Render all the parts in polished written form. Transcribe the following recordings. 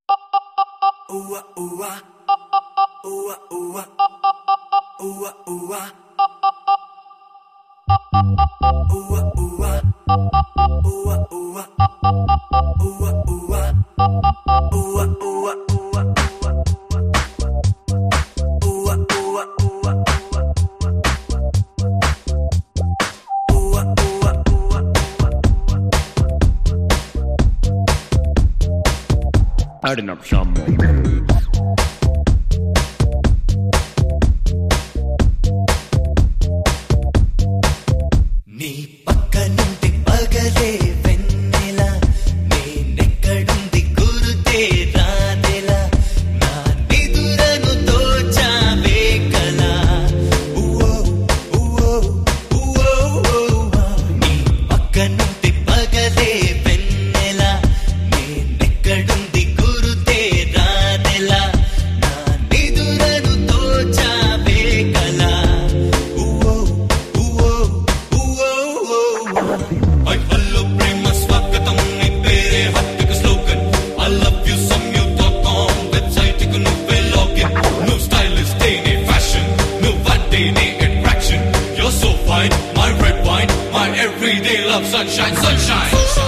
Adding up some more moves. నీ పక్కనుంటి పగలే వెన్నెల నేనెక్కడుంది గురుతే రాదెలా నా నిదురను దోచావే కలా నీ పక్కనుంటి పగలే వెన్నెల నేనెక్కడుంది గురుతే రాదెలా నా నిదురను దోచావే కలా I hello prema swagatam ni tere happy ka slogan I love you samyuta.com website ku nuvve login no stylist any fashion no vadene attraction you're so fine my red wine my everyday love sunshine sunshine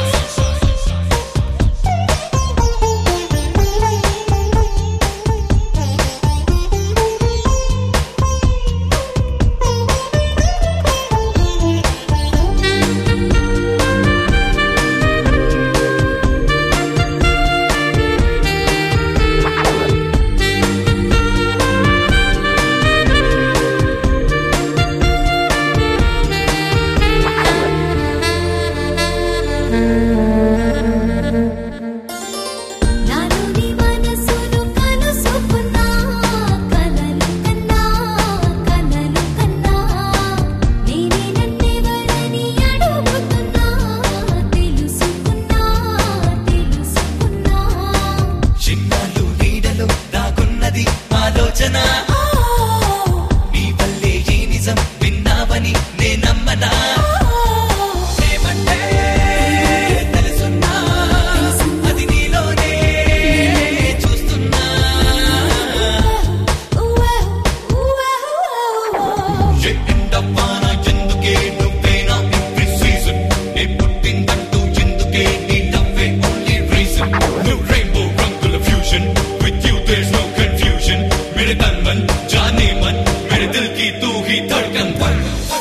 ఆలోచన నీ వల్లే ఈ నిజం విన్నావని నేనమ్మనా ఏమంటే తెలుసున్నా అది నీలోనే చూస్తున్నా ఎండవ్వానా ఎందుకే నువ్వేనా ఎవ్రీ సీజన్ నే పుట్టిందంటూ ఎందుకే నీ నవ్వే ఓన్లీ రీజన్ నువ్వు రెయిన్బో రంగుల fusion with you there's no confusion मेरे तन मन जाने मन मेरे दिल की तू ही धड़कन बन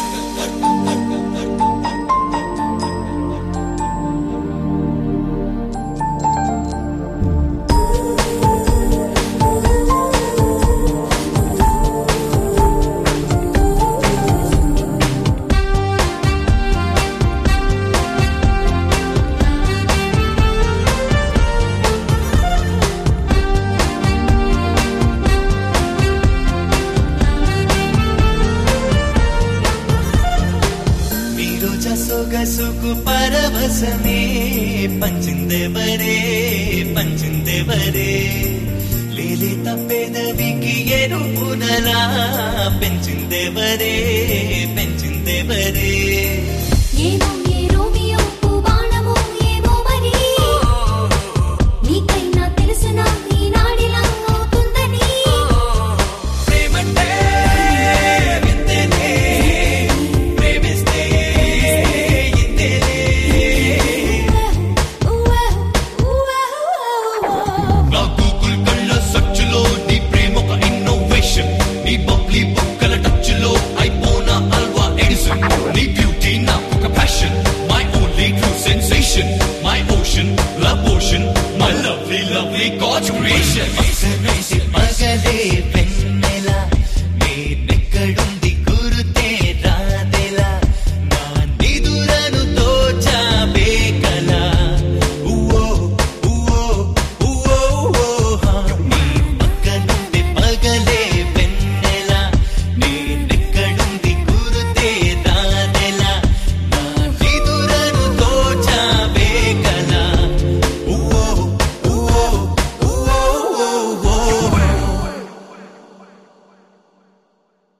సొగసుకు పరవశమే పంచిందెవరే లేలేత పెదవికి ఎరుపునలా పెంచిందెవరే ఏమో ఏ రోమియో బాణమో ఏమో మరి నీకైనా తెలుసునా ఈ నాడిలా అవుతుందని ప్రేమంటే వింతేనే ప్రేమిస్తే నా గూగుల్ కళ్ళ సర్చ్లో నీ ప్రేమ ఒక ఇన్నోవేషన్ నీ బబ్లీ బుక్కల టచ్లో అయిపోనా అల్వా ఎడిసన్ నీ బ్యూటీ నాకు ఒక passion my only true sensation my ocean love ocean my lovely lovely God's creation